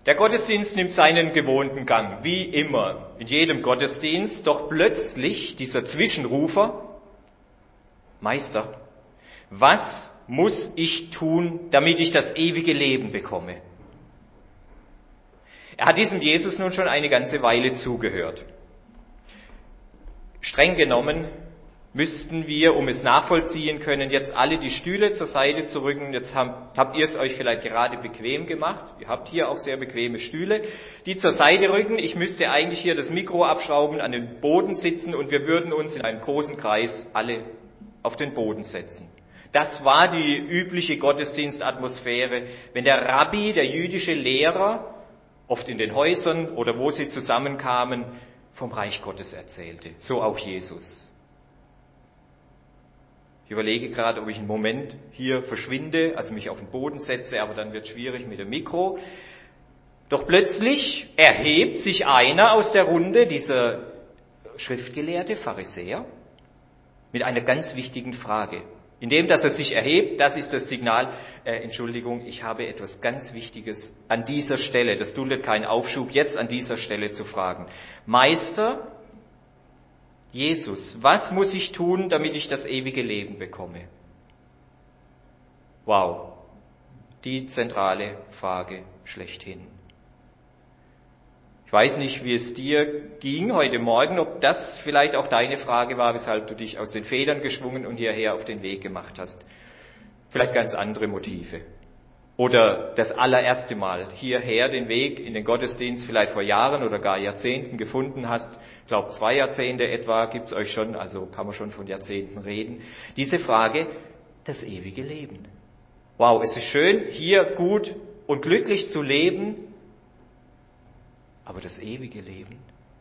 Der Gottesdienst nimmt seinen gewohnten Gang, wie immer in jedem Gottesdienst, doch plötzlich dieser Zwischenrufer: Meister, was muss ich tun, damit ich das ewige Leben bekomme? Er hat diesem Jesus nun schon eine ganze Weile zugehört. Streng genommen müssten wir, um es nachvollziehen können, jetzt alle die Stühle zur Seite zu rücken. Jetzt habt ihr es euch vielleicht gerade bequem gemacht. Ihr habt hier auch sehr bequeme Stühle. Die zur Seite rücken. Ich müsste eigentlich hier das Mikro abschrauben, an den Boden sitzen und wir würden uns in einem großen Kreis alle auf den Boden setzen. Das war die übliche Gottesdienstatmosphäre, wenn der Rabbi, der jüdische Lehrer, oft in den Häusern oder wo sie zusammenkamen, vom Reich Gottes erzählte. So auch Jesus. Ich überlege gerade, ob ich einen Moment hier verschwinde, also mich auf den Boden setze, aber dann wird es schwierig mit dem Mikro. Doch plötzlich erhebt sich einer aus der Runde, dieser schriftgelehrte Pharisäer, mit einer ganz wichtigen Frage. Indem, dass er sich erhebt, das ist das Signal, Entschuldigung, ich habe etwas ganz Wichtiges an dieser Stelle, das duldet keinen Aufschub, jetzt an dieser Stelle zu fragen. Meister, Jesus, was muss ich tun, damit ich das ewige Leben bekomme? Wow, die zentrale Frage schlechthin. Ich weiß nicht, wie es dir ging heute Morgen, ob das vielleicht auch deine Frage war, weshalb du dich aus den Federn geschwungen und hierher auf den Weg gemacht hast. Vielleicht ganz andere Motive. Oder das allererste Mal hierher den Weg in den Gottesdienst vielleicht vor Jahren oder gar Jahrzehnten gefunden hast. Ich glaube, 2 Jahrzehnte etwa gibt's euch schon, also kann man schon von Jahrzehnten reden. Diese Frage, das ewige Leben. Wow, es ist schön, hier gut und glücklich zu leben, aber das ewige Leben?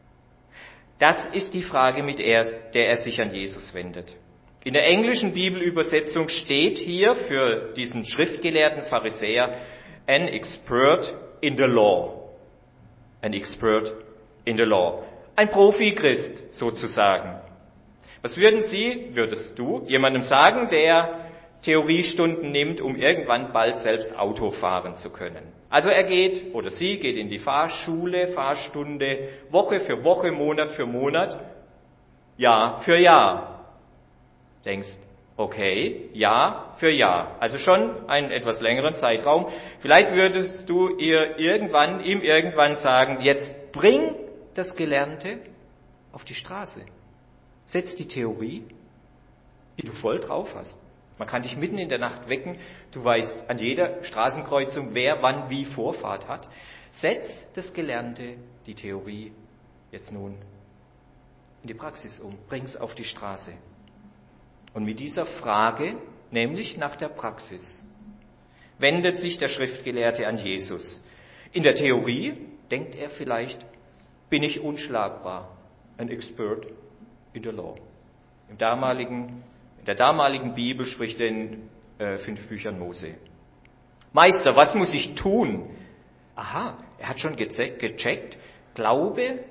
Das ist die Frage, mit der er sich an Jesus wendet. In der englischen Bibelübersetzung steht hier für diesen schriftgelehrten Pharisäer an expert in the law. An expert in the law. Ein Profi-Christ sozusagen. Was würdest du jemandem sagen, der Theoriestunden nimmt, um irgendwann bald selbst Auto fahren zu können? Also er geht oder sie geht in die Fahrstunde, Woche für Woche, Monat für Monat, Jahr für Jahr. Denkst, okay, Jahr für Jahr, also schon einen etwas längeren Zeitraum. Vielleicht würdest du ihm irgendwann sagen, jetzt bring das Gelernte auf die Straße. Setz die Theorie, die du voll drauf hast. Man kann dich mitten in der Nacht wecken, du weißt an jeder Straßenkreuzung, wer wann wie Vorfahrt hat. Setz das Gelernte, die Theorie, jetzt nun in die Praxis um, bring's auf die Straße. Und mit dieser Frage, nämlich nach der Praxis, wendet sich der Schriftgelehrte an Jesus. In der Theorie denkt er vielleicht, bin ich unschlagbar, ein Expert in the law. In der damaligen Bibel spricht er in 5 Büchern Mose. Meister, was muss ich tun? Aha, er hat schon gecheckt, Glaube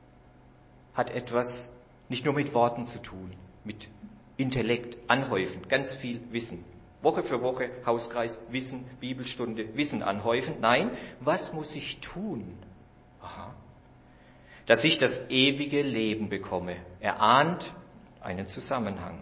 hat etwas nicht nur mit Worten zu tun, mit Intellekt anhäufen, ganz viel Wissen. Woche für Woche, Hauskreis, Wissen, Bibelstunde, Wissen anhäufen. Nein, was muss ich tun? Aha. Dass ich das ewige Leben bekomme. Er ahnt einen Zusammenhang.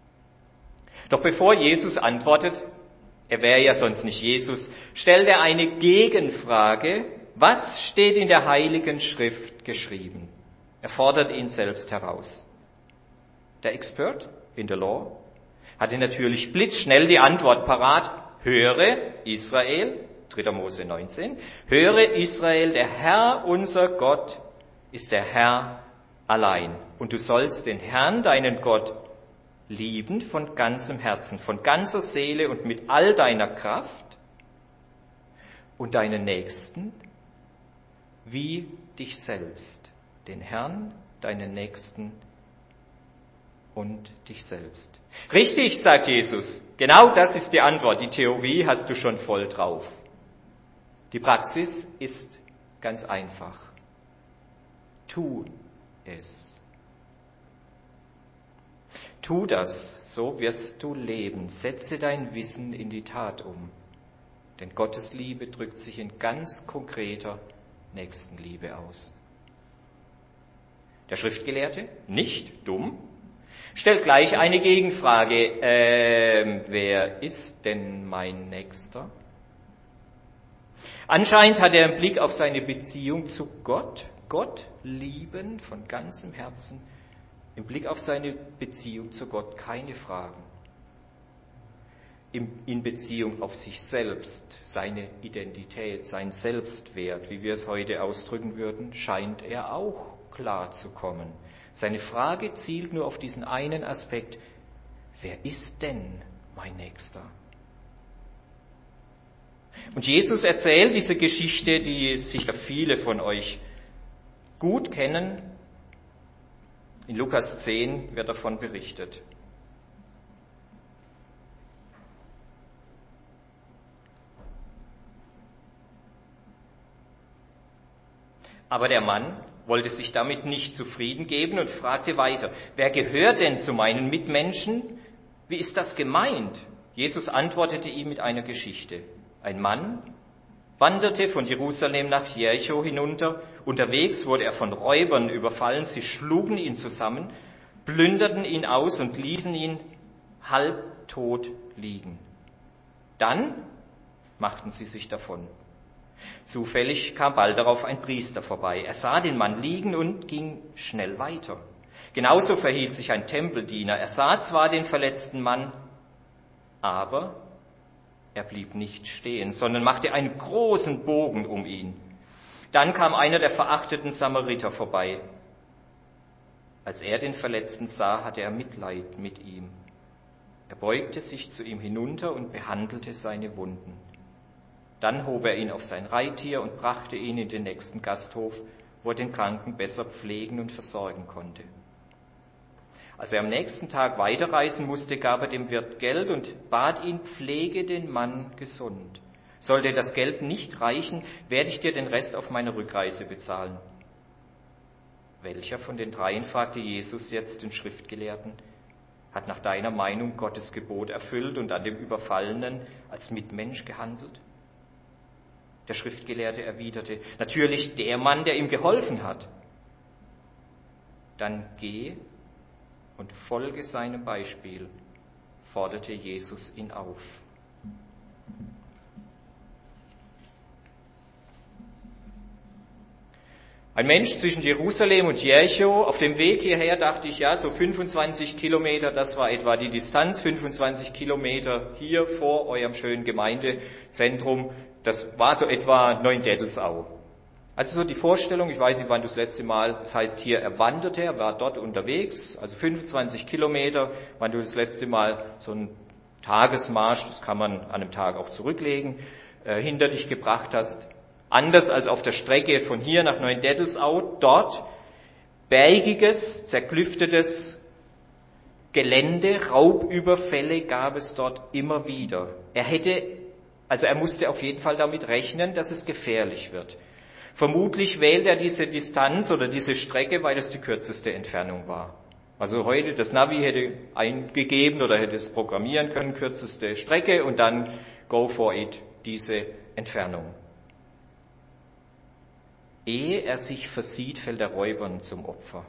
Doch bevor Jesus antwortet, er wäre ja sonst nicht Jesus, stellt er eine Gegenfrage. Was steht in der Heiligen Schrift geschrieben? Er fordert ihn selbst heraus. Der Expert in the law hatte natürlich blitzschnell die Antwort parat. Höre Israel, 3. Mose 19, höre Israel, der Herr unser Gott ist der Herr allein. Und du sollst den Herrn, deinen Gott, lieben von ganzem Herzen, von ganzer Seele und mit all deiner Kraft und deinen Nächsten wie dich selbst. Den Herrn, deinen Nächsten und dich selbst. Richtig, sagt Jesus. Genau das ist die Antwort. Die Theorie hast du schon voll drauf. Die Praxis ist ganz einfach. Tu es. Tu das, so wirst du leben. Setze dein Wissen in die Tat um. Denn Gottes Liebe drückt sich in ganz konkreter Nächstenliebe aus. Der Schriftgelehrte, nicht dumm, stellt gleich eine Gegenfrage. Wer ist denn mein Nächster? Anscheinend hat er einen Blick auf seine Beziehung zu Gott. Gott lieben von ganzem Herzen. Im Blick auf seine Beziehung zu Gott keine Fragen. In Beziehung auf sich selbst, seine Identität, sein Selbstwert, wie wir es heute ausdrücken würden, scheint er auch klar zu kommen. Seine Frage zielt nur auf diesen einen Aspekt: Wer ist denn mein Nächster? Und Jesus erzählt diese Geschichte, die sicher viele von euch gut kennen. In Lukas 10 wird davon berichtet. Aber der Mann wollte sich damit nicht zufrieden geben und fragte weiter: Wer gehört denn zu meinen Mitmenschen? Wie ist das gemeint? Jesus antwortete ihm mit einer Geschichte. Ein Mann wanderte von Jerusalem nach Jericho hinunter. Unterwegs wurde er von Räubern überfallen. Sie schlugen ihn zusammen, plünderten ihn aus und ließen ihn halbtot liegen. Dann machten sie sich davon. Zufällig kam bald darauf ein Priester vorbei. Er sah den Mann liegen und ging schnell weiter. Genauso verhielt sich ein Tempeldiener. Er sah zwar den verletzten Mann, aber er blieb nicht stehen, sondern machte einen großen Bogen um ihn. Dann kam einer der verachteten Samariter vorbei. Als er den Verletzten sah, hatte er Mitleid mit ihm. Er beugte sich zu ihm hinunter und behandelte seine Wunden. Dann hob er ihn auf sein Reittier und brachte ihn in den nächsten Gasthof, wo er den Kranken besser pflegen und versorgen konnte. Als er am nächsten Tag weiterreisen musste, gab er dem Wirt Geld und bat ihn, pflege den Mann gesund. Sollte das Geld nicht reichen, werde ich dir den Rest auf meiner Rückreise bezahlen. Welcher von den dreien, fragte Jesus jetzt den Schriftgelehrten, hat nach deiner Meinung Gottes Gebot erfüllt und an dem Überfallenen als Mitmensch gehandelt? Der Schriftgelehrte erwiderte: Natürlich der Mann, der ihm geholfen hat. Dann geh und folge seinem Beispiel, forderte Jesus ihn auf. Ein Mensch zwischen Jerusalem und Jericho. Auf dem Weg hierher dachte ich, ja, so 25 Kilometer, das war etwa die Distanz, 25 Kilometer hier vor eurem schönen Gemeindezentrum, das war so etwa Neuendettelsau. Also so die Vorstellung, ich weiß nicht, wann du das letzte Mal, das heißt hier, er wanderte, er war dort unterwegs, also 25 Kilometer, wann du das letzte Mal so einen Tagesmarsch, das kann man an einem Tag auch zurücklegen, hinter dich gebracht hast. Anders als auf der Strecke von hier nach Neuendettelsau, dort bergiges, zerklüftetes Gelände, Raubüberfälle gab es dort immer wieder. Er musste auf jeden Fall damit rechnen, dass es gefährlich wird. Vermutlich wählt er diese Distanz oder diese Strecke, weil es die kürzeste Entfernung war. Also heute, das Navi hätte eingegeben oder hätte es programmieren können, kürzeste Strecke und dann go for it, diese Entfernung. Ehe er sich versieht, fällt er Räubern zum Opfer.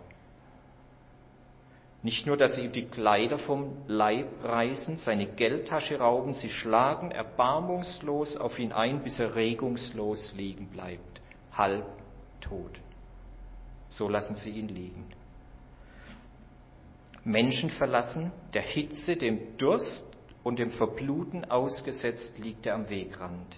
Nicht nur, dass sie ihm die Kleider vom Leib reißen, seine Geldtasche rauben, sie schlagen erbarmungslos auf ihn ein, bis er regungslos liegen bleibt, halb tot. So lassen sie ihn liegen. Menschen verlassen, der Hitze, dem Durst und dem Verbluten ausgesetzt, liegt er am Wegrand.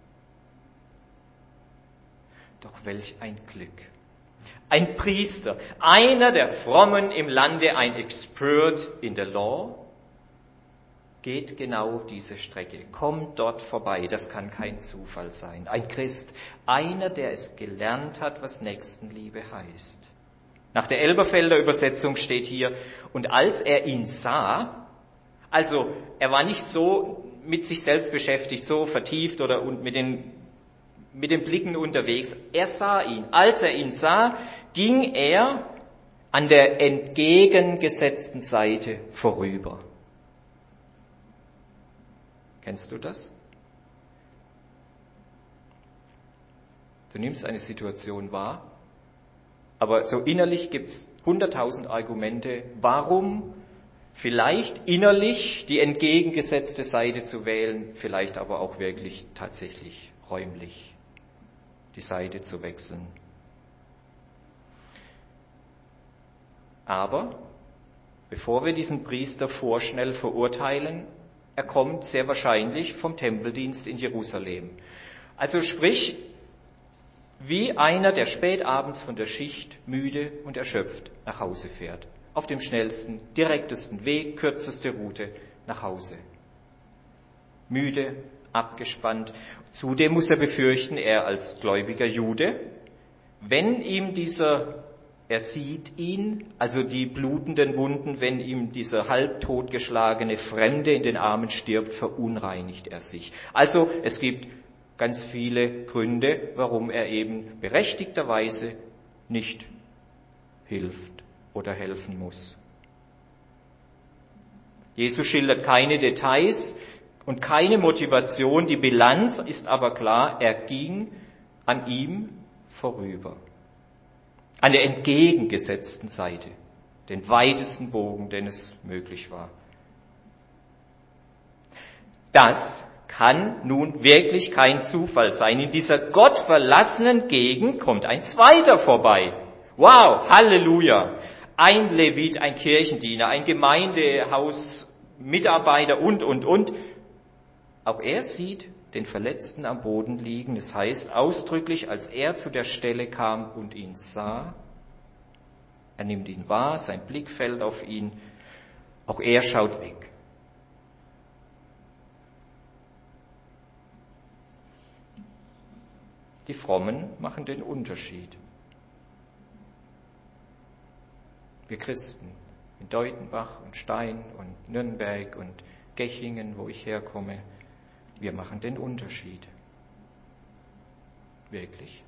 Doch welch ein Glück! Ein Priester, einer der Frommen im Lande, ein Expert in the Law, geht genau diese Strecke, kommt dort vorbei. Das kann kein Zufall sein. Ein Christ, einer, der es gelernt hat, was Nächstenliebe heißt. Nach der Elberfelder Übersetzung steht hier: Und als er ihn sah, also er war nicht so mit sich selbst beschäftigt, so vertieft oder mit den Blicken unterwegs. Er sah ihn. Als er ihn sah, ging er an der entgegengesetzten Seite vorüber. Kennst du das? Du nimmst eine Situation wahr, aber so innerlich gibt es 100.000 Argumente, warum vielleicht innerlich die entgegengesetzte Seite zu wählen, vielleicht aber auch wirklich tatsächlich räumlich die Seite zu wechseln. Aber bevor wir diesen Priester vorschnell verurteilen, er kommt sehr wahrscheinlich vom Tempeldienst in Jerusalem. Also sprich, wie einer, der spät abends von der Schicht müde und erschöpft nach Hause fährt. Auf dem schnellsten, direktesten Weg, kürzeste Route nach Hause. Müde, abgespannt. Zudem muss er befürchten, er als gläubiger Jude, wenn ihm er sieht ihn, also die blutenden Wunden, wenn ihm dieser halbtot geschlagene Fremde in den Armen stirbt, verunreinigt er sich. Also es gibt ganz viele Gründe, warum er eben berechtigterweise nicht hilft oder helfen muss. Jesus schildert keine Details und keine Motivation. Die Bilanz ist aber klar, er ging an ihm vorüber. An der entgegengesetzten Seite, den weitesten Bogen, den es möglich war. Das kann nun wirklich kein Zufall sein. In dieser gottverlassenen Gegend kommt ein zweiter vorbei. Wow, Halleluja! Ein Levit, ein Kirchendiener, ein Gemeindehausmitarbeiter und. Auch er sieht den Verletzten am Boden liegen. Es heißt ausdrücklich, als er zu der Stelle kam und ihn sah, er nimmt ihn wahr, sein Blick fällt auf ihn, auch er schaut weg. Die Frommen machen den Unterschied. Wir Christen in Deutenbach und Stein und Nürnberg und Gechingen, wo ich herkomme, wir machen den Unterschied. Wirklich.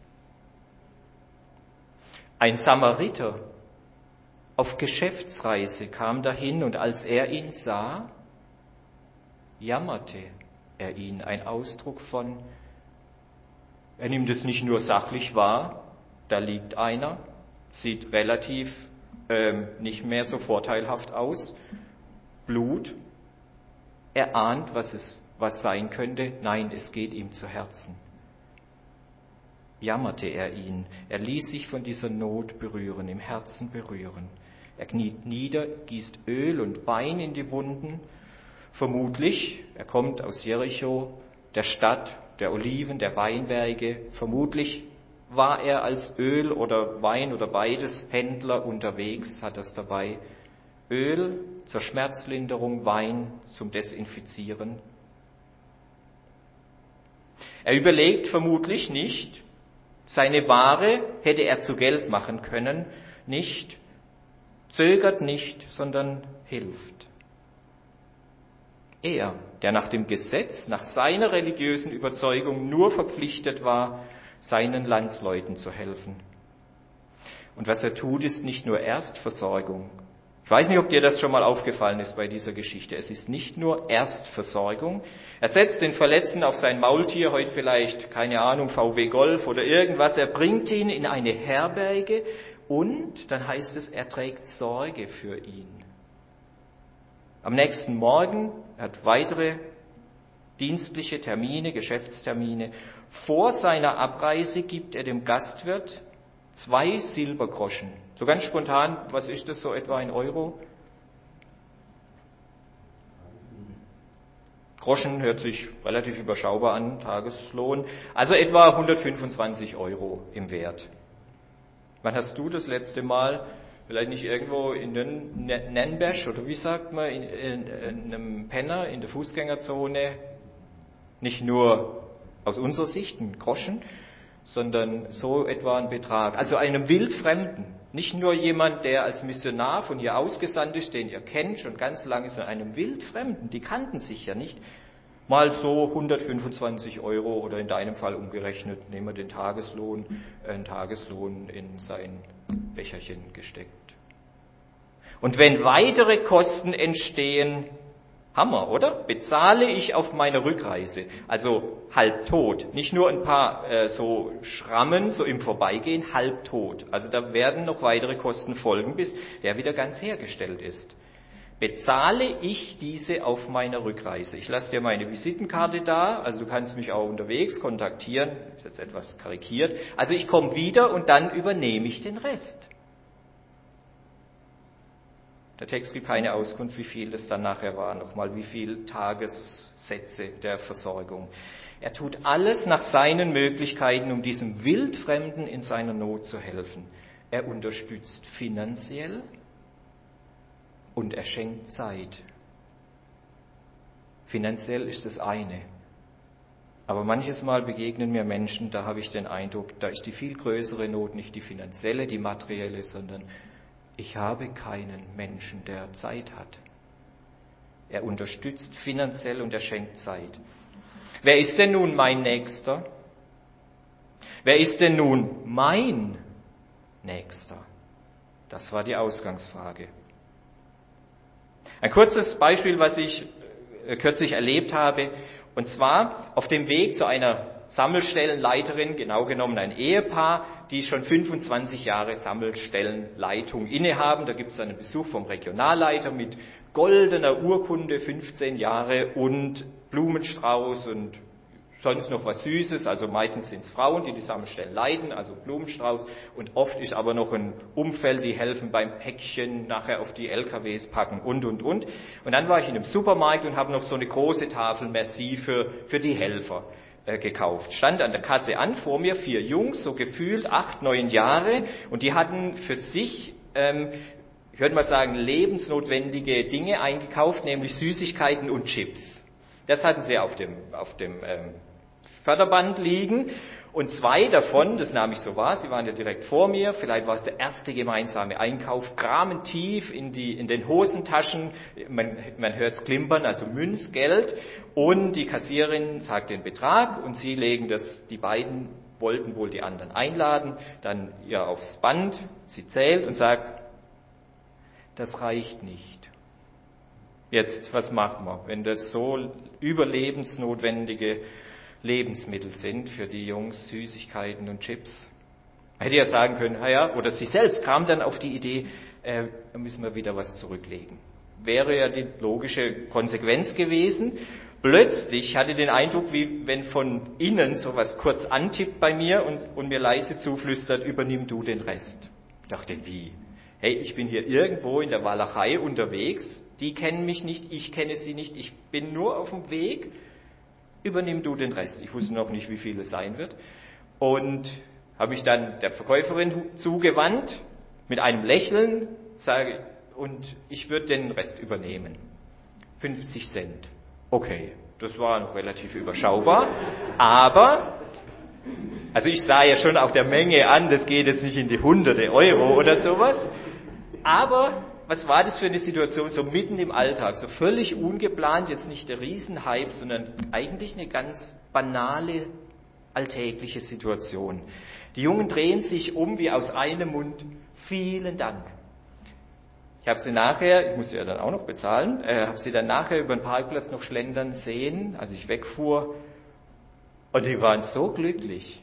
Ein Samariter auf Geschäftsreise kam dahin und als er ihn sah, jammerte er ihn. Ein Ausdruck von, er nimmt es nicht nur sachlich wahr, da liegt einer, sieht relativ nicht mehr so vorteilhaft aus, Blut, er ahnt, was sein könnte, nein, es geht ihm zu Herzen. Jammerte er ihn, er ließ sich von dieser Not berühren, im Herzen berühren. Er kniet nieder, gießt Öl und Wein in die Wunden, vermutlich, er kommt aus Jericho, der Stadt der Oliven, der Weinberge, vermutlich war er als Öl oder Wein oder beides Händler unterwegs, hat das dabei. Öl zur Schmerzlinderung, Wein zum Desinfizieren. Er überlegt vermutlich nicht, seine Ware hätte er zu Geld machen können, nicht, zögert nicht, sondern hilft. Er, der nach dem Gesetz, nach seiner religiösen Überzeugung nur verpflichtet war, seinen Landsleuten zu helfen. Und was er tut, ist nicht nur Erstversorgung. Ich weiß nicht, ob dir das schon mal aufgefallen ist bei dieser Geschichte. Es ist nicht nur Erstversorgung. Er setzt den Verletzten auf sein Maultier, heute vielleicht, keine Ahnung, VW Golf oder irgendwas. Er bringt ihn in eine Herberge und dann heißt es, er trägt Sorge für ihn. Am nächsten Morgen, er hat weitere dienstliche Termine, Geschäftstermine. Vor seiner Abreise gibt er dem Gastwirt 2 Silbergroschen. So ganz spontan, was ist das, so etwa ein Euro? Groschen hört sich relativ überschaubar an, Tageslohn. Also etwa 125 Euro im Wert. Wann hast du das letzte Mal, vielleicht nicht irgendwo in Nürnberg oder wie sagt man, in einem Penner in der Fußgängerzone, nicht nur aus unserer Sicht ein Groschen, sondern so etwa ein Betrag. Also einem Wildfremden, nicht nur jemand, der als Missionar von hier ausgesandt ist, den ihr kennt schon ganz lange, sondern einem Wildfremden, die kannten sich ja nicht, mal so 125 Euro oder in deinem Fall umgerechnet, nehmen wir den Tageslohn, einen Tageslohn in sein Becherchen gesteckt. Und wenn weitere Kosten entstehen, Hammer, oder? Bezahle ich auf meiner Rückreise, also halbtot, nicht nur ein paar so Schrammen, so im Vorbeigehen, halbtot. Also da werden noch weitere Kosten folgen, bis der wieder ganz hergestellt ist. Bezahle ich diese auf meiner Rückreise? Ich lasse dir meine Visitenkarte da, also du kannst mich auch unterwegs kontaktieren, ist jetzt etwas karikiert. Also ich komme wieder und dann übernehme ich den Rest. Der Text gibt keine Auskunft, wie viel das dann nachher war, nochmal wie viel Tagessätze der Versorgung. Er tut alles nach seinen Möglichkeiten, um diesem Wildfremden in seiner Not zu helfen. Er unterstützt finanziell und er schenkt Zeit. Finanziell ist das eine. Aber manches Mal begegnen mir Menschen, da habe ich den Eindruck, da ist die viel größere Not nicht die finanzielle, die materielle, sondern ich habe keinen Menschen, der Zeit hat. Er unterstützt finanziell und er schenkt Zeit. Wer ist denn nun mein Nächster? Wer ist denn nun mein Nächster? Das war die Ausgangsfrage. Ein kurzes Beispiel, was ich kürzlich erlebt habe, und zwar auf dem Weg zu einer Sammelstellenleiterin, genau genommen ein Ehepaar, die schon 25 Jahre Sammelstellenleitung innehaben. Da gibt es einen Besuch vom Regionalleiter mit goldener Urkunde, 15 Jahre und Blumenstrauß und sonst noch was Süßes. Also meistens sind es Frauen, die Sammelstellen leiten, also Blumenstrauß. Und oft ist aber noch ein Umfeld, die helfen beim Päckchen nachher auf die LKWs packen und. Und dann war ich in einem Supermarkt und habe noch so eine große Tafel Merci für die Helfer gekauft. Stand an der Kasse an, vor mir 4 Jungs, so gefühlt 8, 9 Jahre, und die hatten für sich, ich würde mal sagen, lebensnotwendige Dinge eingekauft, nämlich Süßigkeiten und Chips. Das hatten sie auf dem Förderband liegen, und 2 davon, das nahm ich so wahr, sie waren ja direkt vor mir, vielleicht war es der erste gemeinsame Einkauf, kramen tief in den Hosentaschen, man hört es klimpern, also Münzgeld, und die Kassiererin sagt den Betrag und sie legen das, die beiden wollten wohl die anderen einladen, dann ihr aufs Band, sie zählt und sagt, das reicht nicht. Jetzt, was machen wir, wenn das so überlebensnotwendige Lebensmittel sind für die Jungs, Süßigkeiten und Chips? Hätte ja sagen können, naja, oder sie selbst kam dann auf die Idee, da müssen wir wieder was zurücklegen. Wäre ja die logische Konsequenz gewesen. Plötzlich hatte ich den Eindruck, wie wenn von innen sowas kurz antippt bei mir und mir leise zuflüstert, übernimm du den Rest. Ich dachte, wie? Hey, ich bin hier irgendwo in der Walachei unterwegs, die kennen mich nicht, ich kenne sie nicht, ich bin nur auf dem Weg, übernimm du den Rest. Ich wusste noch nicht, wie viel es sein wird. Und habe mich dann der Verkäuferin zugewandt, mit einem Lächeln, sage, und ich würde den Rest übernehmen. 50 Cent. Okay, das war noch relativ überschaubar, aber, also ich sah ja schon auf der Menge an, das geht jetzt nicht in die hunderte Euro oder sowas, aber was war das für eine Situation, so mitten im Alltag, so völlig ungeplant, jetzt nicht der Riesenhype, sondern eigentlich eine ganz banale, alltägliche Situation. Die Jungen drehen sich um wie aus einem Mund, vielen Dank. Ich habe sie nachher, ich musste ja dann auch noch bezahlen, habe sie dann nachher über den Parkplatz noch schlendern sehen, als ich wegfuhr, und die waren so glücklich.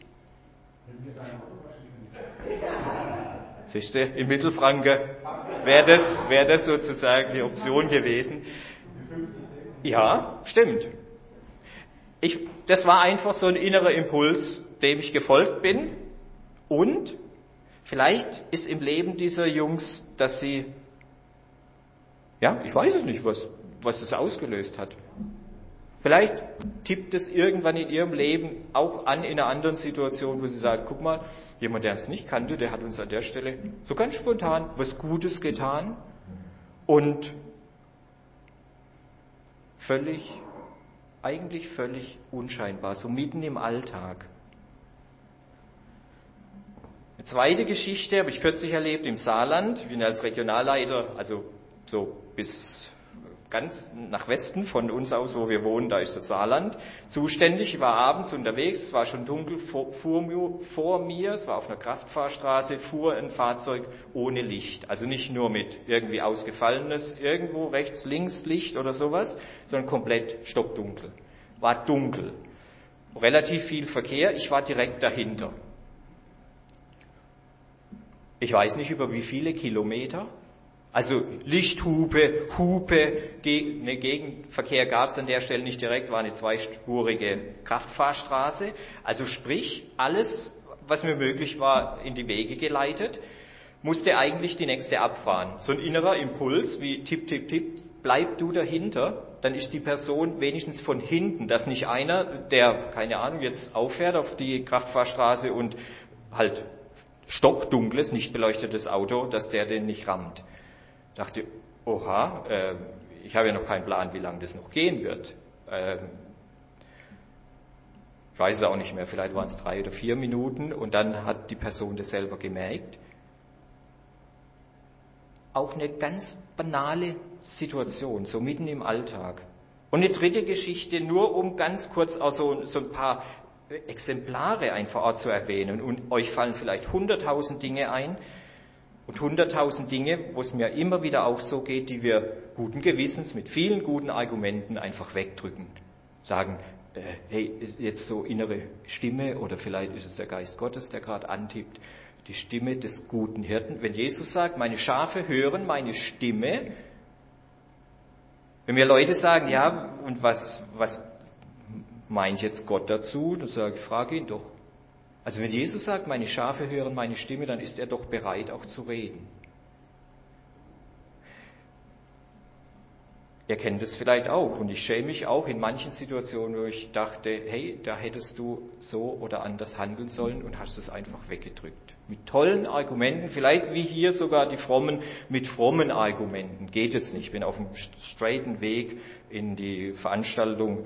Siehst du, in Mittelfranken wäre das sozusagen die Option gewesen. Ja, stimmt. Das war einfach so ein innerer Impuls, dem ich gefolgt bin. Und vielleicht ist im Leben dieser Jungs, dass sie, ja, ich weiß es nicht, was es ausgelöst hat. Vielleicht tippt es irgendwann in ihrem Leben auch an in einer anderen Situation, wo sie sagen, guck mal, jemand, der es nicht kannte, der hat uns an der Stelle so ganz spontan was Gutes getan und eigentlich völlig unscheinbar, so mitten im Alltag. Eine zweite Geschichte habe ich kürzlich erlebt im Saarland. Ich bin als Regionalleiter, also so bis ganz nach Westen von uns aus, wo wir wohnen, da ist das Saarland, zuständig. Ich war abends unterwegs, es war schon dunkel vor mir, es war auf einer Kraftfahrstraße, fuhr ein Fahrzeug ohne Licht. Also nicht nur mit irgendwie ausgefallenes, irgendwo rechts, links Licht oder sowas, sondern komplett stockdunkel. War dunkel. Relativ viel Verkehr, ich war direkt dahinter. Ich weiß nicht über wie viele Kilometer. Also Lichthupe, Hupe, Gegenverkehr gab es an der Stelle nicht direkt, war eine zweispurige Kraftfahrstraße. Also sprich, alles, was mir möglich war, in die Wege geleitet, musste eigentlich die nächste abfahren. So ein innerer Impuls wie tipp, tipp, tipp, bleib du dahinter, dann ist die Person wenigstens von hinten, dass nicht einer, der, keine Ahnung, jetzt auffährt auf die Kraftfahrstraße und halt stockdunkles, nicht beleuchtetes Auto, dass der den nicht rammt. Dachte, oha, ich habe ja noch keinen Plan, wie lange das noch gehen wird. Ich weiß es auch nicht mehr, vielleicht waren es 3 oder 4 Minuten und dann hat die Person das selber gemerkt. Auch eine ganz banale Situation, so mitten im Alltag. Und eine dritte Geschichte, nur um ganz kurz auch so ein paar Exemplare einfach auch zu erwähnen. Und euch fallen vielleicht 100.000 Dinge ein und 100.000 Dinge, wo es mir immer wieder auch so geht, die wir guten Gewissens mit vielen guten Argumenten einfach wegdrücken. Sagen, hey, jetzt so innere Stimme oder vielleicht ist es der Geist Gottes, der gerade antippt, die Stimme des guten Hirten. Wenn Jesus sagt, meine Schafe hören meine Stimme, wenn mir Leute sagen, ja, und was meint jetzt Gott dazu? Dann sage ich, frage ihn doch. Also wenn Jesus sagt, meine Schafe hören meine Stimme, dann ist er doch bereit, auch zu reden. Ihr kennt es vielleicht auch und ich schäme mich auch in manchen Situationen, wo ich dachte, hey, da hättest du so oder anders handeln sollen und hast es einfach weggedrückt. Mit tollen Argumenten, vielleicht wie hier sogar die Frommen, mit frommen Argumenten. Geht jetzt nicht, bin auf dem straighten Weg in die Veranstaltung.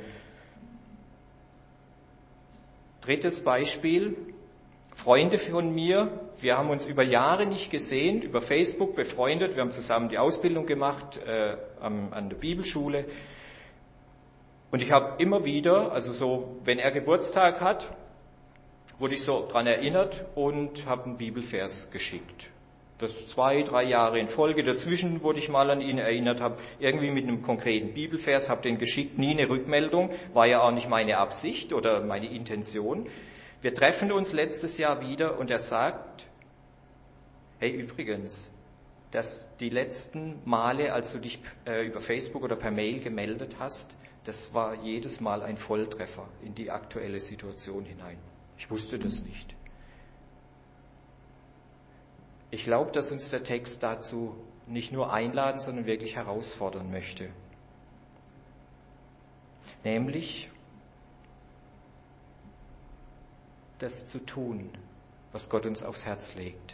Drittes Beispiel, Freunde von mir, wir haben uns über Jahre nicht gesehen, über Facebook befreundet, wir haben zusammen die Ausbildung gemacht an der Bibelschule und ich habe immer wieder, also so, wenn er Geburtstag hat, wurde ich so dran erinnert und habe einen Bibelvers geschickt. Das 2, 3 Jahre in Folge. Dazwischen wurde ich mal an ihn erinnert, habe irgendwie mit einem konkreten Bibelvers, habe den geschickt, nie eine Rückmeldung, war ja auch nicht meine Absicht oder meine Intention. Wir treffen uns letztes Jahr wieder und er sagt, hey übrigens, dass die letzten Male, als du dich über Facebook oder per Mail gemeldet hast, das war jedes Mal ein Volltreffer in die aktuelle Situation hinein. Ich wusste das nicht. Ich glaube, dass uns der Text dazu nicht nur einladen, sondern wirklich herausfordern möchte. Nämlich, das zu tun, was Gott uns aufs Herz legt.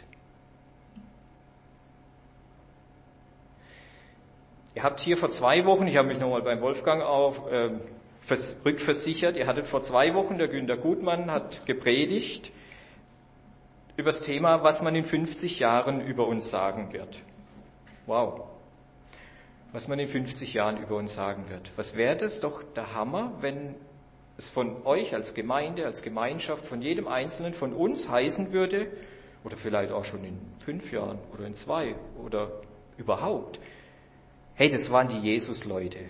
Ihr habt hier vor 2 Wochen, ich habe mich nochmal beim Wolfgang rückversichert, ihr hattet vor 2 Wochen, der Günter Gutmann hat gepredigt über das Thema, was man in 50 Jahren über uns sagen wird. Wow. Was man in 50 Jahren über uns sagen wird. Was wäre das doch der Hammer, wenn es von euch als Gemeinde, als Gemeinschaft, von jedem Einzelnen von uns heißen würde, oder vielleicht auch schon in 5 Jahren oder in 2 oder überhaupt, hey, das waren die Jesus-Leute.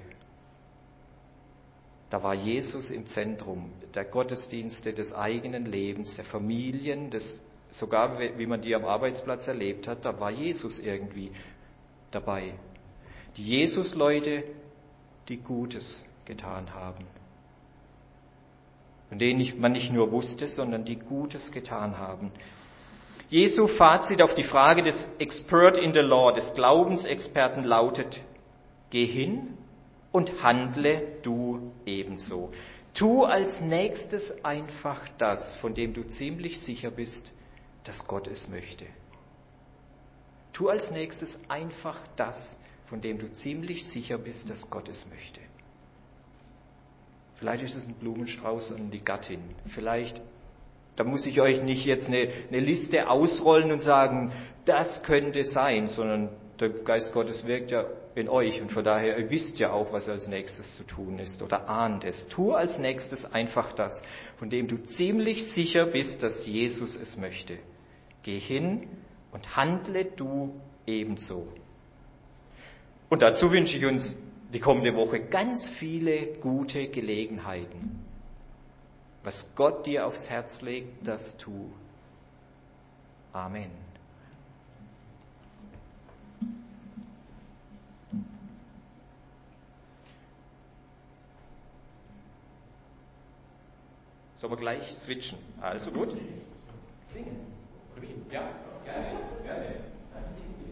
Da war Jesus im Zentrum der Gottesdienste, des eigenen Lebens, der Familien, sogar wie man die am Arbeitsplatz erlebt hat, da war Jesus irgendwie dabei. Die Jesus-Leute, die Gutes getan haben. Von denen man nicht nur wusste, sondern die Gutes getan haben. Jesu Fazit auf die Frage des Expert in the Law, des Glaubensexperten lautet, geh hin und handle du ebenso. Tu als nächstes einfach das, von dem du ziemlich sicher bist, dass Gott es möchte. Tu als nächstes einfach das, von dem du ziemlich sicher bist, dass Gott es möchte. Vielleicht ist es ein Blumenstrauß an die Gattin. Vielleicht, da muss ich euch nicht jetzt eine Liste ausrollen und sagen, das könnte sein, sondern der Geist Gottes wirkt ja in euch und von daher, ihr wisst ja auch, was als nächstes zu tun ist oder ahnt es. Tu als nächstes einfach das, von dem du ziemlich sicher bist, dass Jesus es möchte. Geh hin und handle du ebenso. Und dazu wünsche ich uns die kommende Woche ganz viele gute Gelegenheiten. Was Gott dir aufs Herz legt, das tu. Amen. Sollen wir gleich switchen? Also gut. Singen. Ja, gerne, gerne. Dann singen wir.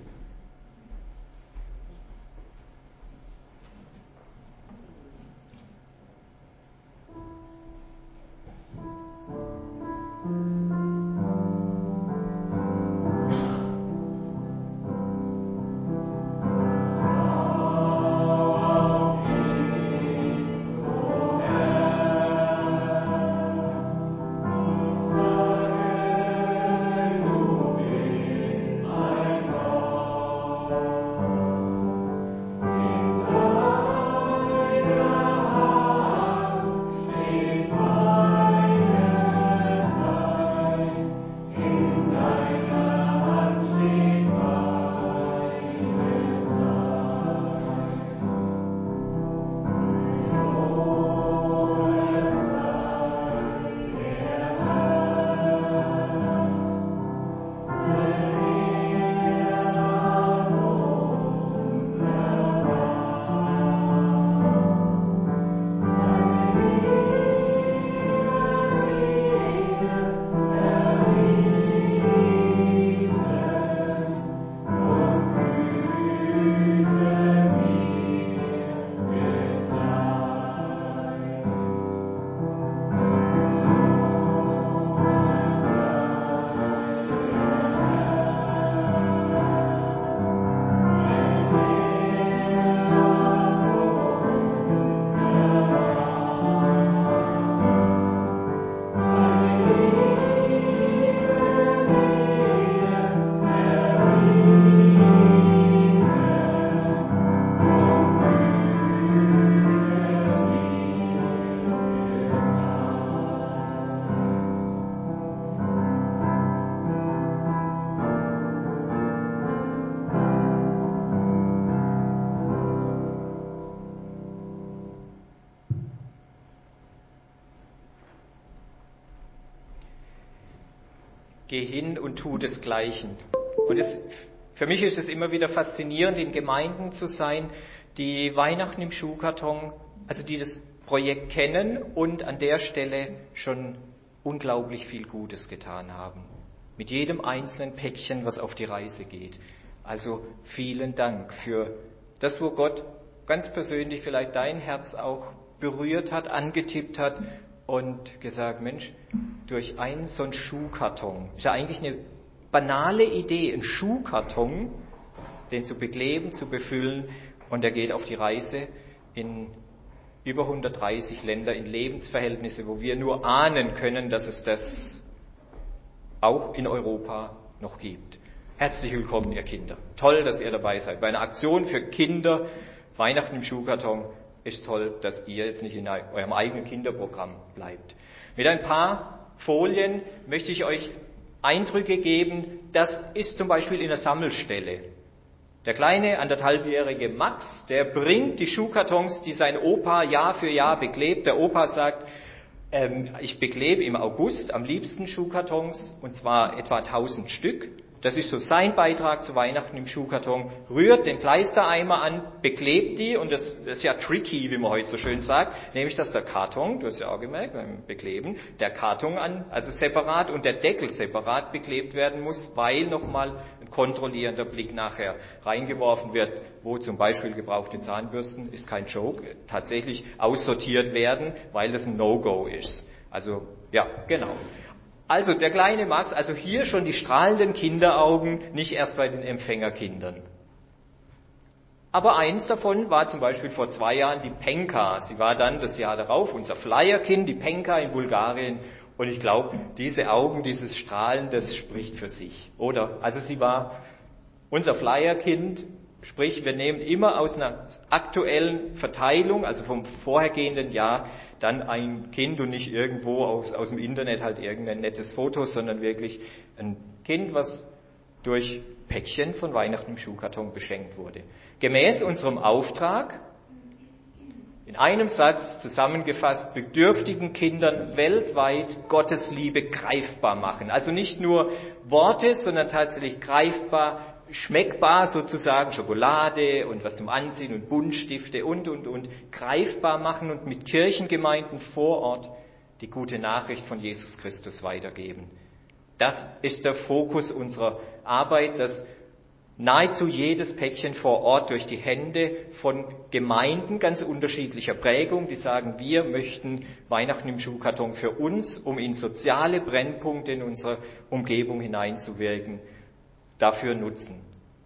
Geh hin und tu desgleichen. Und für mich ist es immer wieder faszinierend, in Gemeinden zu sein, die Weihnachten im Schuhkarton, also die das Projekt kennen und an der Stelle schon unglaublich viel Gutes getan haben. Mit jedem einzelnen Päckchen, was auf die Reise geht. Also vielen Dank für das, wo Gott ganz persönlich vielleicht dein Herz auch berührt hat, angetippt hat und gesagt, Mensch, durch einen so einen Schuhkarton, ist ja eigentlich eine banale Idee, einen Schuhkarton, den zu bekleben, zu befüllen, und er geht auf die Reise in über 130 Länder, in Lebensverhältnisse, wo wir nur ahnen können, dass es das auch in Europa noch gibt. Herzlich willkommen, ihr Kinder. Toll, dass ihr dabei seid. Bei einer Aktion für Kinder, Weihnachten im Schuhkarton, ist toll, dass ihr jetzt nicht in eurem eigenen Kinderprogramm bleibt. Mit ein paar Folien möchte ich euch Eindrücke geben. Das ist zum Beispiel in der Sammelstelle. Der kleine, 1,5-jährige Max, der bringt die Schuhkartons, die sein Opa Jahr für Jahr beklebt. Der Opa sagt, ich beklebe im August am liebsten Schuhkartons, und zwar etwa 1000 Stück. Das ist so sein Beitrag zu Weihnachten im Schuhkarton. Rührt den Kleistereimer an, beklebt die, und das ist ja tricky, wie man heute so schön sagt, nämlich dass der Karton, du hast ja auch gemerkt beim Bekleben, der Karton also separat und der Deckel separat beklebt werden muss, weil nochmal ein kontrollierender Blick nachher reingeworfen wird, wo zum Beispiel gebrauchte Zahnbürsten, ist kein Joke, tatsächlich aussortiert werden, weil das ein No-Go ist. Also, ja, genau. Also der kleine Max, also hier schon die strahlenden Kinderaugen, nicht erst bei den Empfängerkindern. Aber eins davon war zum Beispiel vor 2 Jahren die Penka. Sie war dann das Jahr darauf unser Flyerkind, die Penka in Bulgarien. Und ich glaube, diese Augen, dieses Strahlen, das spricht für sich, oder? Also sie war unser Flyerkind, Sprich, wir nehmen immer aus einer aktuellen Verteilung, also vom vorhergehenden Jahr, dann ein Kind und nicht irgendwo aus dem Internet halt irgendein nettes Foto, sondern wirklich ein Kind, was durch Päckchen von Weihnachten im Schuhkarton beschenkt wurde. Gemäß unserem Auftrag, in einem Satz zusammengefasst, bedürftigen Kindern weltweit Gottes Liebe greifbar machen. Also nicht nur Worte, sondern tatsächlich greifbar, schmeckbar sozusagen, Schokolade und was zum Anziehen und Buntstifte und, greifbar machen und mit Kirchengemeinden vor Ort die gute Nachricht von Jesus Christus weitergeben. Das ist der Fokus unserer Arbeit, dass nahezu jedes Päckchen vor Ort durch die Hände von Gemeinden ganz unterschiedlicher Prägung, die sagen, wir möchten Weihnachten im Schuhkarton für uns, um in soziale Brennpunkte in unserer Umgebung hineinzuwirken, dafür nutzen.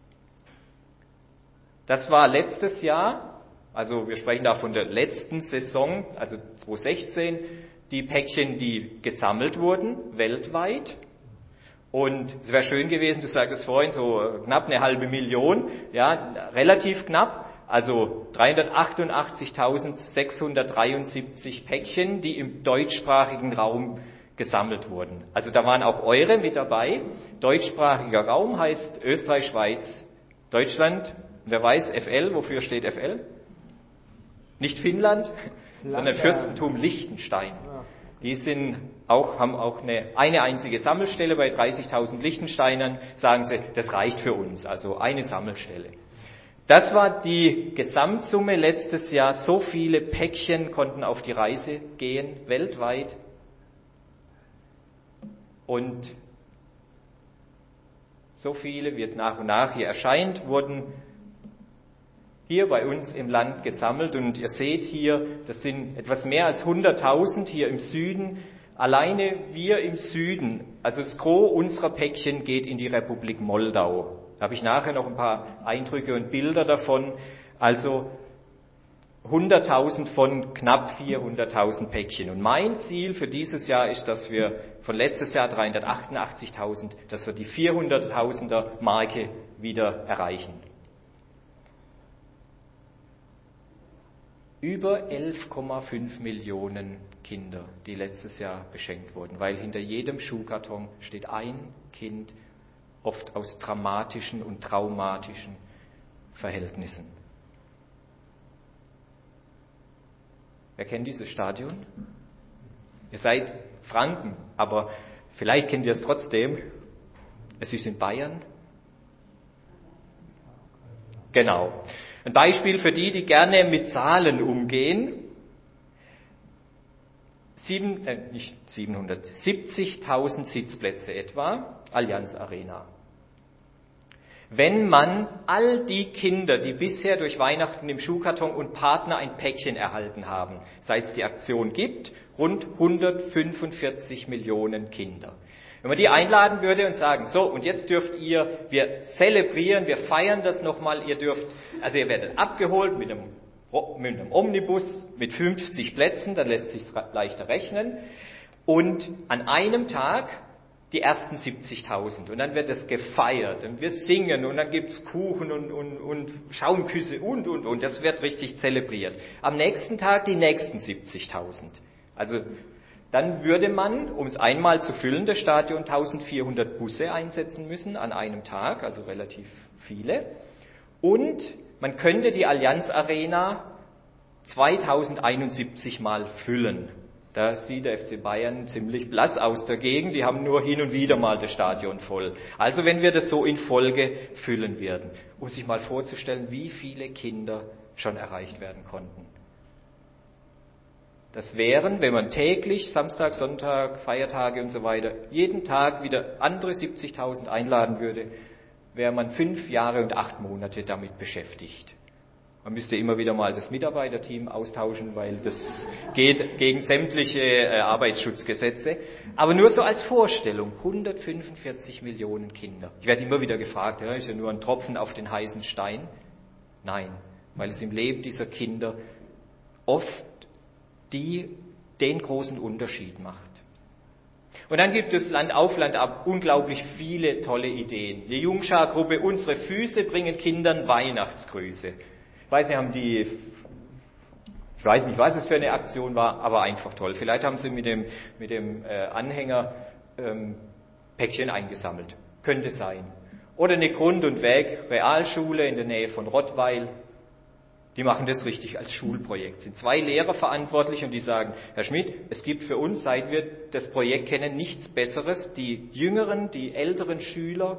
Das war letztes Jahr, also wir sprechen da von der letzten Saison, also 2016, die Päckchen, die gesammelt wurden, weltweit. Und es wäre schön gewesen, du sagtest vorhin, so knapp 500.000, ja, relativ knapp, also 388.673 Päckchen, die im deutschsprachigen Raum gesammelt wurden. Also da waren auch eure mit dabei. Deutschsprachiger Raum heißt Österreich, Schweiz, Deutschland. Wer weiß, FL, wofür steht FL? Nicht Finnland, sondern Fürstentum Liechtenstein. Die haben auch eine einzige Sammelstelle bei 30.000 Liechtensteinern, sagen sie, das reicht für uns, also eine Sammelstelle. Das war die Gesamtsumme letztes Jahr. So viele Päckchen konnten auf die Reise gehen, weltweit. Und so viele, wie jetzt nach und nach hier erscheint, wurden hier bei uns im Land gesammelt. Und ihr seht hier, das sind etwas mehr als 100.000 hier im Süden. Alleine wir im Süden, also das Gros unserer Päckchen geht in die Republik Moldau. Da habe ich nachher noch ein paar Eindrücke und Bilder davon. Also 100.000 von knapp 400.000 Päckchen. Und mein Ziel für dieses Jahr ist, dass wir von letztes Jahr 388.000, dass wir die 400.000er Marke wieder erreichen. Über 11,5 Millionen Kinder, die letztes Jahr beschenkt wurden, weil hinter jedem Schuhkarton steht ein Kind, oft aus dramatischen und traumatischen Verhältnissen. Wer kennt dieses Stadion? Ihr seid Franken, aber vielleicht kennt ihr es trotzdem. Es ist in Bayern. Genau. Ein Beispiel für die gerne mit Zahlen umgehen. 70.000 Sitzplätze etwa, Allianz Arena. Wenn man all die Kinder, die bisher durch Weihnachten im Schuhkarton und Partner ein Päckchen erhalten haben, seit es die Aktion gibt, rund 145 Millionen Kinder. Wenn man die einladen würde und sagen, so, und jetzt dürft ihr, wir zelebrieren, wir feiern das nochmal, ihr werdet abgeholt mit einem Omnibus mit 50 Plätzen, dann lässt sich leichter rechnen, und an einem Tag die ersten 70.000 und dann wird es gefeiert und wir singen und dann gibt's Kuchen und Schaumküsse und das wird richtig zelebriert. Am nächsten Tag die nächsten 70.000. Also dann würde man, um es einmal zu füllen, das Stadion 1400 Busse einsetzen müssen an einem Tag, also relativ viele. Und man könnte die Allianz Arena 2071 Mal füllen. Da sieht der FC Bayern ziemlich blass aus dagegen. Die haben nur hin und wieder mal das Stadion voll. Also wenn wir das so in Folge füllen würden, um sich mal vorzustellen, wie viele Kinder schon erreicht werden konnten. Das wären, wenn man täglich, Samstag, Sonntag, Feiertage und so weiter, jeden Tag wieder andere 70.000 einladen würde, wäre man 5 Jahre und 8 Monate damit beschäftigt. Man müsste immer wieder mal das Mitarbeiterteam austauschen, weil das geht gegen sämtliche Arbeitsschutzgesetze. Aber nur so als Vorstellung, 145 Millionen Kinder. Ich werde immer wieder gefragt, ja, ist ja nur ein Tropfen auf den heißen Stein. Nein, weil es im Leben dieser Kinder oft den großen Unterschied macht. Und dann gibt es Land auf Land ab unglaublich viele tolle Ideen. Die Jungschar-Gruppe Unsere Füße bringen Kindern Weihnachtsgrüße. Ich weiß nicht, was es für eine Aktion war, aber einfach toll. Vielleicht haben sie mit dem Anhänger Päckchen eingesammelt. Könnte sein. Oder eine Grund- und Weg-Realschule in der Nähe von Rottweil. Die machen das richtig als Schulprojekt. Sind 2 Lehrer verantwortlich und die sagen, Herr Schmidt, es gibt für uns, seit wir das Projekt kennen, nichts Besseres. Die jüngeren, die älteren Schüler,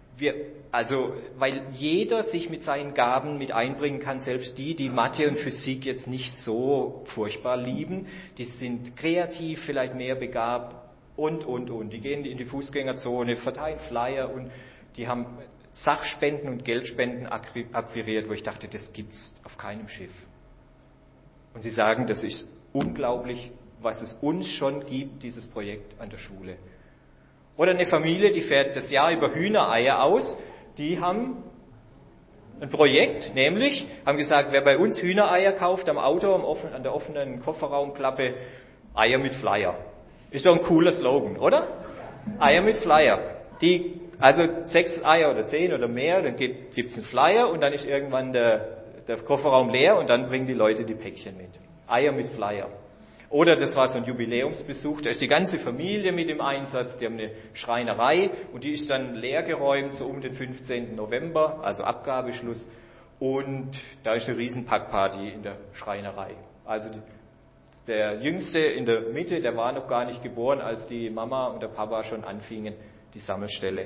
weil jeder sich mit seinen Gaben mit einbringen kann, selbst die Mathe und Physik jetzt nicht so furchtbar lieben, die sind kreativ, vielleicht mehr begabt und. Die gehen in die Fußgängerzone, verteilen Flyer und die haben Sachspenden und Geldspenden akquiriert, wo ich dachte, das gibt's auf keinem Schiff. Und sie sagen, das ist unglaublich, was es uns schon gibt, dieses Projekt an der Schule. Oder eine Familie, die fährt das Jahr über Hühnereier aus, die haben ein Projekt, nämlich haben gesagt, wer bei uns Hühnereier kauft am Auto, an der offenen Kofferraumklappe, Eier mit Flyer. Ist doch ein cooler Slogan, oder? Eier mit Flyer. Also 6 Eier oder 10 oder mehr, dann gibt's einen Flyer und dann ist irgendwann der Kofferraum leer und dann bringen die Leute die Päckchen mit. Eier mit Flyer. Oder das war so ein Jubiläumsbesuch, da ist die ganze Familie mit im Einsatz, die haben eine Schreinerei und die ist dann leergeräumt, so um den 15. November, also Abgabeschluss. Und da ist eine riesen Packparty in der Schreinerei. Also der Jüngste in der Mitte, der war noch gar nicht geboren, als die Mama und der Papa schon anfingen, die Sammelstelle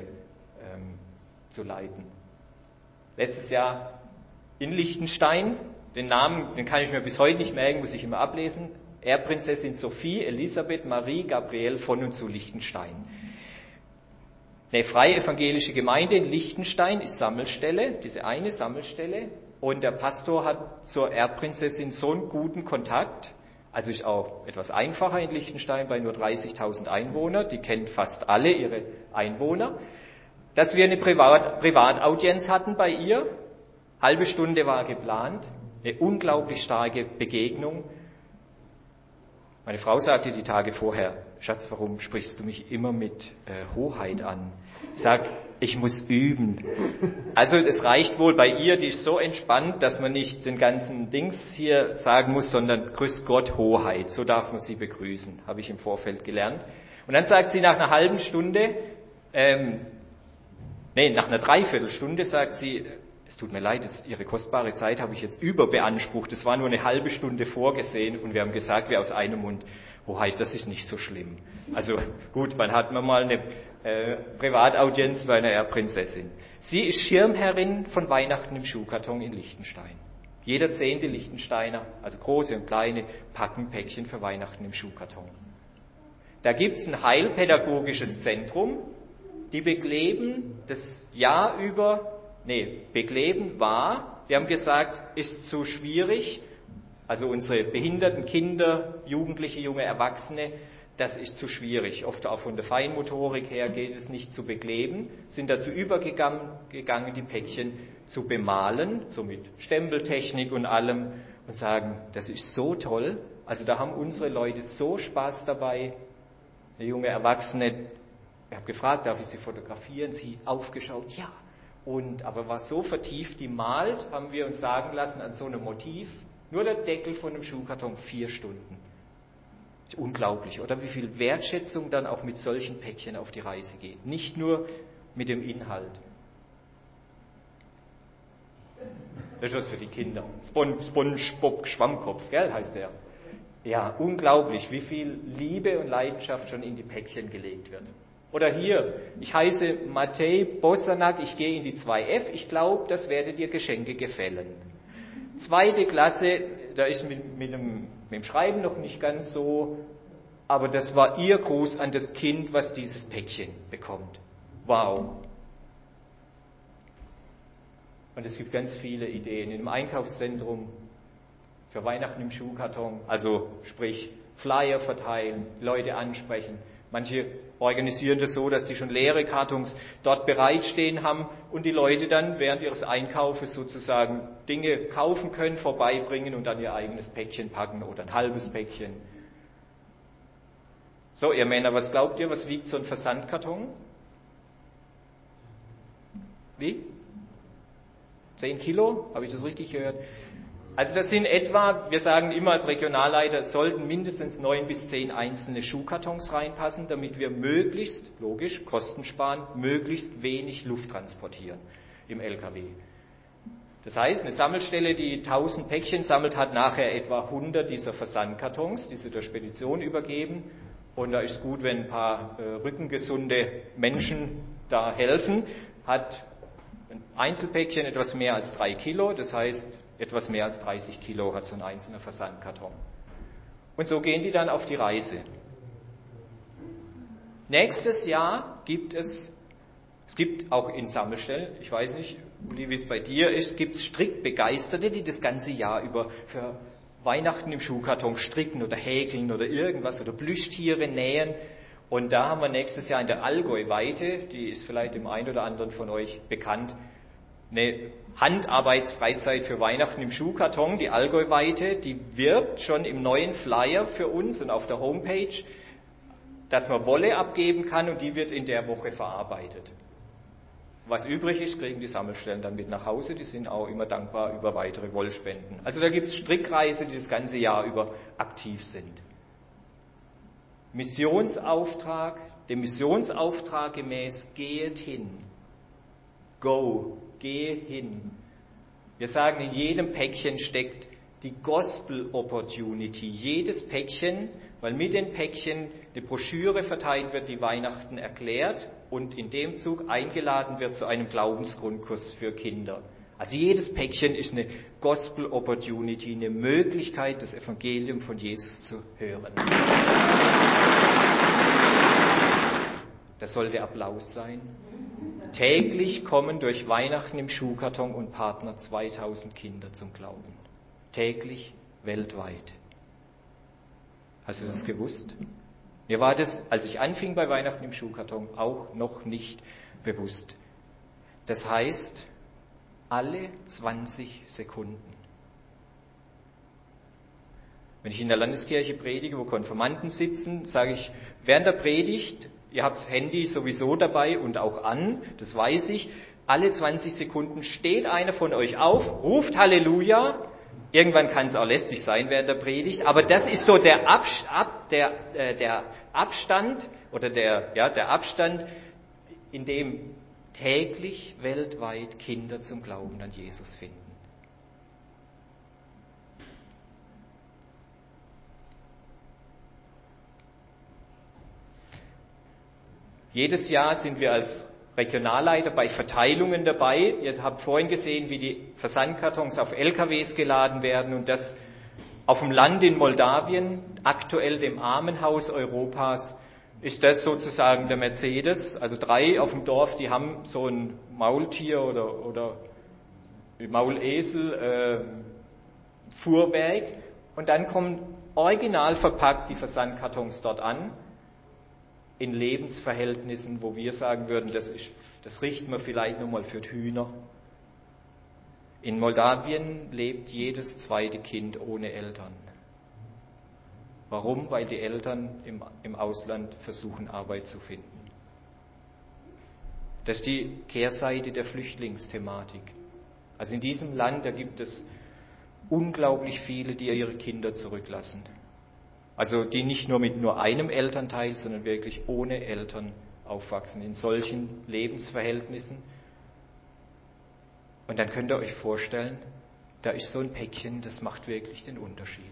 zu leiten. Letztes Jahr in Liechtenstein, den Namen, den kann ich mir bis heute nicht merken, muss ich immer ablesen, Erbprinzessin Sophie Elisabeth Marie Gabrielle von und zu Liechtenstein. Eine freie evangelische Gemeinde in Liechtenstein ist Sammelstelle, diese eine Sammelstelle, und der Pastor hat zur Erbprinzessin so einen guten Kontakt, also ist auch etwas einfacher in Liechtenstein bei nur 30.000 Einwohnern, die kennt fast alle ihre Einwohner, dass wir eine Privataudienz hatten bei ihr, halbe Stunde war geplant, eine unglaublich starke Begegnung. Meine Frau sagte die Tage vorher, Schatz, warum sprichst du mich immer mit Hoheit an? Ich sage, ich muss üben. Also es reicht wohl bei ihr, die ist so entspannt, dass man nicht den ganzen Dings hier sagen muss, sondern Grüß Gott, Hoheit. So darf man sie begrüßen, habe ich im Vorfeld gelernt. Und dann sagt sie nach einer halben Stunde, nach einer Dreiviertelstunde sagt sie, es tut mir leid, Ihre kostbare Zeit habe ich jetzt überbeansprucht. Es war nur eine halbe Stunde vorgesehen und wir haben gesagt, wir aus einem Mund, Hoheit, das ist nicht so schlimm. Also gut, wann hat man mal eine Privataudienz bei einer Erbprinzessin? Sie ist Schirmherrin von Weihnachten im Schuhkarton in Liechtenstein. Jeder 10. Liechtensteiner, also große und kleine, packen Päckchen für Weihnachten im Schuhkarton. Da gibt es ein heilpädagogisches Zentrum, die bekleben das Jahr über. Bekleben war, wir haben gesagt, ist zu schwierig, also unsere behinderten Kinder, Jugendliche, junge Erwachsene, das ist zu schwierig. Oft auch von der Feinmotorik her geht es nicht zu bekleben, sind dazu übergegangen, die Päckchen zu bemalen, so mit Stempeltechnik und allem, und sagen, das ist so toll, also da haben unsere Leute so Spaß dabei. Eine junge Erwachsene, ich habe gefragt, darf ich Sie fotografieren? Sie aufgeschaut, ja. Aber war so vertieft, die malt, haben wir uns sagen lassen, an so einem Motiv, nur der Deckel von einem Schuhkarton, 4 Stunden. Ist unglaublich, oder? Wie viel Wertschätzung dann auch mit solchen Päckchen auf die Reise geht. Nicht nur mit dem Inhalt. Das ist was für die Kinder. SpongeBob Schwammkopf, gell, heißt der. Ja, unglaublich, wie viel Liebe und Leidenschaft schon in die Päckchen gelegt wird. Oder hier, ich heiße Matej Bosanak, ich gehe in die 2F, ich glaube, das werde dir Geschenke gefallen. 2. Klasse, da ist mit dem Schreiben noch nicht ganz so, aber das war ihr Gruß an das Kind, was dieses Päckchen bekommt. Wow. Und es gibt ganz viele Ideen im Einkaufszentrum für Weihnachten im Schuhkarton, also sprich Flyer verteilen, Leute ansprechen. Manche organisieren das so, dass die schon leere Kartons dort bereitstehen haben und die Leute dann während ihres Einkaufes sozusagen Dinge kaufen können, vorbeibringen und dann ihr eigenes Päckchen packen oder ein halbes Päckchen. So, ihr Männer, was glaubt ihr, was wiegt so ein Versandkarton? Wie? 10 Kilo? Habe ich das richtig gehört? Also das sind etwa, wir sagen immer als Regionalleiter, es sollten mindestens 9 bis 10 einzelne Schuhkartons reinpassen, damit wir möglichst, logisch, kostensparend, möglichst wenig Luft transportieren im LKW. Das heißt, eine Sammelstelle, die 1000 Päckchen sammelt, hat nachher etwa 100 dieser Versandkartons, die sie der Spedition übergeben. Und da ist gut, wenn ein paar rückengesunde Menschen da helfen. Hat ein Einzelpäckchen etwas mehr als 3 Kilo, das heißt, etwas mehr als 30 Kilo hat so ein einzelner Versandkarton. Und so gehen die dann auf die Reise. Nächstes Jahr gibt es auch in Sammelstellen, ich weiß nicht, wie es bei dir ist, gibt es Strickbegeisterte, die das ganze Jahr über für Weihnachten im Schuhkarton stricken oder häkeln oder irgendwas oder Plüschtiere nähen. Und da haben wir nächstes Jahr in der Allgäu-Weite, die ist vielleicht dem einen oder anderen von euch bekannt, eine Handarbeitsfreizeit für Weihnachten im Schuhkarton, die Allgäu-Weite, die wirbt schon im neuen Flyer für uns und auf der Homepage, dass man Wolle abgeben kann und die wird in der Woche verarbeitet. Was übrig ist, kriegen die Sammelstellen dann mit nach Hause, die sind auch immer dankbar über weitere Wollspenden. Also da gibt es Strickreise, die das ganze Jahr über aktiv sind. Missionsauftrag, dem Missionsauftrag gemäß, geht hin. Go, geh hin. Wir sagen, in jedem Päckchen steckt die Gospel Opportunity. Jedes Päckchen, weil mit den Päckchen eine Broschüre verteilt wird, die Weihnachten erklärt und in dem Zug eingeladen wird zu einem Glaubensgrundkurs für Kinder. Also jedes Päckchen ist eine Gospel Opportunity, eine Möglichkeit, das Evangelium von Jesus zu hören. Das sollte Applaus sein. Täglich kommen durch Weihnachten im Schuhkarton und Partner 2000 Kinder zum Glauben. Täglich, weltweit. Hast du das gewusst? Mir war das, als ich anfing bei Weihnachten im Schuhkarton, auch noch nicht bewusst. Das heißt, alle 20 Sekunden. Wenn ich in der Landeskirche predige, wo Konfirmanden sitzen, sage ich, während der Predigt, ihr habt das Handy sowieso dabei und auch an, das weiß ich, alle 20 Sekunden steht einer von euch auf, ruft Halleluja. Irgendwann kann es auch lästig sein während der Predigt, aber das ist so der Abstand, in dem täglich weltweit Kinder zum Glauben an Jesus finden. Jedes Jahr sind wir als Regionalleiter bei Verteilungen dabei. Ihr habt vorhin gesehen, wie die Versandkartons auf LKWs geladen werden und das auf dem Land in Moldawien, aktuell dem Armenhaus Europas, ist das sozusagen der Mercedes. Also 3 auf dem Dorf, die haben so ein Maultier oder Maulesel, Fuhrwerk und dann kommen original verpackt die Versandkartons dort an. In Lebensverhältnissen, wo wir sagen würden, das richten wir vielleicht nur mal für die Hühner. In Moldawien lebt jedes zweite Kind ohne Eltern. Warum? Weil die Eltern im Ausland versuchen, Arbeit zu finden. Das ist die Kehrseite der Flüchtlingsthematik. Also in diesem Land, da gibt es unglaublich viele, die ihre Kinder zurücklassen. Also die nicht nur mit nur einem Elternteil, sondern wirklich ohne Eltern aufwachsen, in solchen Lebensverhältnissen. Und dann könnt ihr euch vorstellen, da ist so ein Päckchen, das macht wirklich den Unterschied.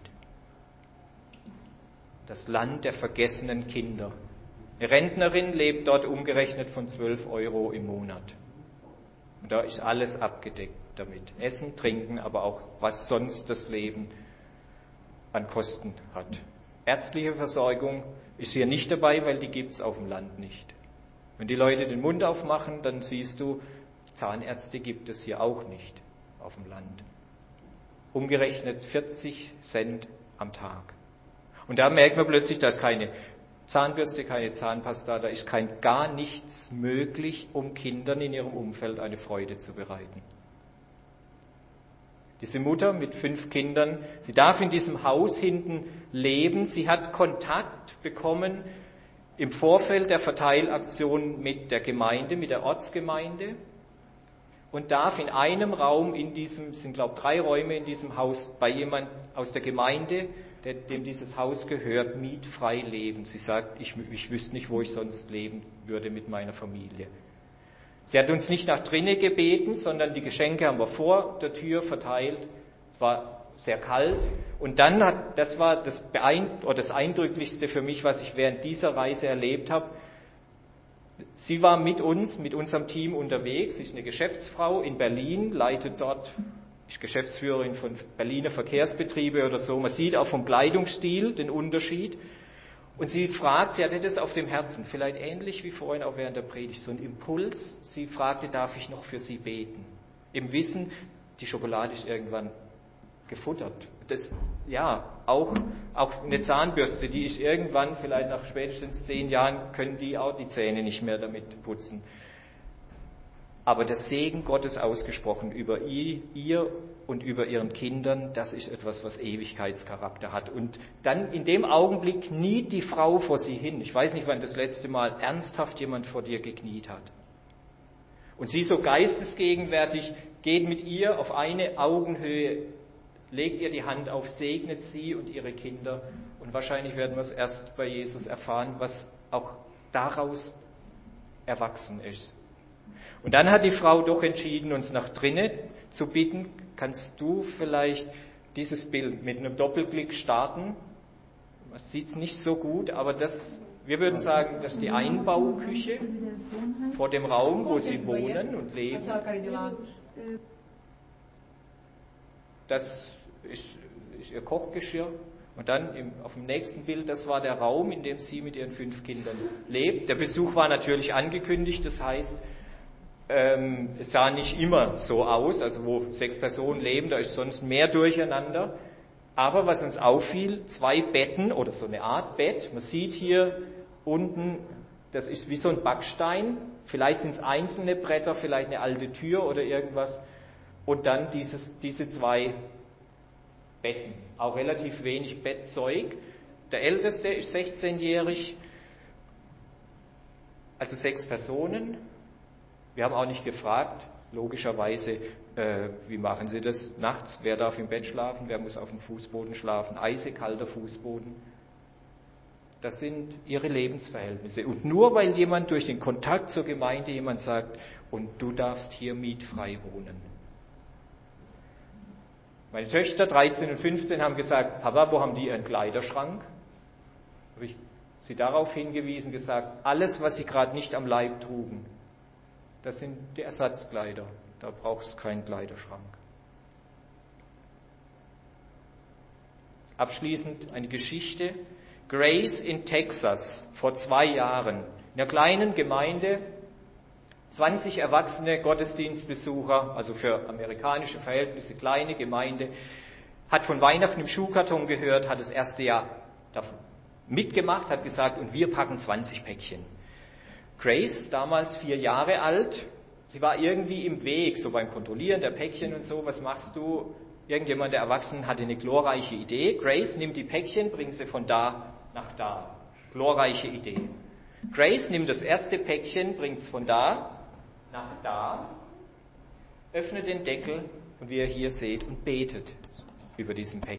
Das Land der vergessenen Kinder. Eine Rentnerin lebt dort umgerechnet von 12 € im Monat. Und da ist alles abgedeckt damit. Essen, Trinken, aber auch was sonst das Leben an Kosten hat. Ärztliche Versorgung ist hier nicht dabei, weil die gibt es auf dem Land nicht. Wenn die Leute den Mund aufmachen, dann siehst du, Zahnärzte gibt es hier auch nicht auf dem Land. Umgerechnet 40 Cent am Tag. Und da merkt man plötzlich, da ist keine Zahnbürste, keine Zahnpasta, da ist gar nichts möglich, um Kindern in ihrem Umfeld eine Freude zu bereiten. Diese Mutter mit 5 Kindern, sie darf in diesem Haus hinten leben, sie hat Kontakt bekommen im Vorfeld der Verteilaktion mit der Gemeinde, mit der Ortsgemeinde und darf in einem Raum es sind glaube ich 3 Räume in diesem Haus, bei jemand aus der Gemeinde, dem dieses Haus gehört, mietfrei leben. Sie sagt, ich wüsste nicht, wo ich sonst leben würde mit meiner Familie. Sie hat uns nicht nach drinnen gebeten, sondern die Geschenke haben wir vor der Tür verteilt. Es war sehr kalt. Und dann das war das Eindrücklichste für mich, was ich während dieser Reise erlebt habe. Sie war mit uns, mit unserem Team unterwegs. Sie ist eine Geschäftsfrau in Berlin, leitet dort, ist Geschäftsführerin von Berliner Verkehrsbetriebe oder so. Man sieht auch vom Kleidungsstil den Unterschied. Und sie hatte das auf dem Herzen, vielleicht ähnlich wie vorhin auch während der Predigt, so ein Impuls. Sie fragte, darf ich noch für Sie beten? Im Wissen, die Schokolade ist irgendwann gefuttert. Auch eine Zahnbürste, die ist irgendwann, vielleicht nach spätestens 10 Jahren, können die auch die Zähne nicht mehr damit putzen. Aber der Segen Gottes ausgesprochen über ihr und über ihren Kindern, das ist etwas, was Ewigkeitscharakter hat. Und dann in dem Augenblick kniet die Frau vor sie hin. Ich weiß nicht, wann das letzte Mal ernsthaft jemand vor dir gekniet hat. Und sie so geistesgegenwärtig geht mit ihr auf eine Augenhöhe, legt ihr die Hand auf, segnet sie und ihre Kinder. Und wahrscheinlich werden wir es erst bei Jesus erfahren, was auch daraus erwachsen ist. Und dann hat die Frau doch entschieden, uns nach drinnen zu bitten. Kannst du vielleicht dieses Bild mit einem Doppelklick starten? Man sieht es nicht so gut, aber wir würden sagen, das ist die Einbauküche vor dem Raum, wo sie wohnen und leben. Das ist ihr Kochgeschirr. Und dann auf dem nächsten Bild, das war der Raum, in dem sie mit ihren 5 Kindern lebt. Der Besuch war natürlich angekündigt, das heißt, es sah nicht immer so aus, also wo 6 Personen leben, da ist sonst mehr Durcheinander. Aber was uns auffiel, 2 Betten oder so eine Art Bett. Man sieht hier unten, das ist wie so ein Backstein. Vielleicht sind es einzelne Bretter, vielleicht eine alte Tür oder irgendwas. Und dann diese 2 Betten. Auch relativ wenig Bettzeug. Der Älteste ist 16-jährig, also 6 Personen. Wir haben auch nicht gefragt, logischerweise, wie machen Sie das nachts? Wer darf im Bett schlafen? Wer muss auf dem Fußboden schlafen? Eisekalter Fußboden. Das sind ihre Lebensverhältnisse. Und nur weil jemand durch den Kontakt zur Gemeinde jemand sagt, und du darfst hier mietfrei wohnen. Meine Töchter, 13 und 15, haben gesagt, Papa, wo haben die ihren Kleiderschrank? Habe ich sie darauf hingewiesen, gesagt, alles, was sie gerade nicht am Leib trugen, das sind die Ersatzkleider. Da brauchst du keinen Kleiderschrank. Abschließend eine Geschichte. Grace in Texas vor 2 Jahren. In einer kleinen Gemeinde, 20 erwachsene Gottesdienstbesucher, also für amerikanische Verhältnisse kleine Gemeinde, hat von Weihnachten im Schuhkarton gehört, hat das erste Jahr mitgemacht, hat gesagt, und wir packen 20 Päckchen. Grace, damals 4 Jahre alt, sie war irgendwie im Weg, so beim Kontrollieren der Päckchen und so, was machst du? Irgendjemand der Erwachsenen hatte eine glorreiche Idee. Grace nimmt die Päckchen, bringt sie von da nach da. Glorreiche Idee. Grace nimmt das erste Päckchen, bringt es von da nach da, öffnet den Deckel und wie ihr hier seht und betet über diesen Päckchen.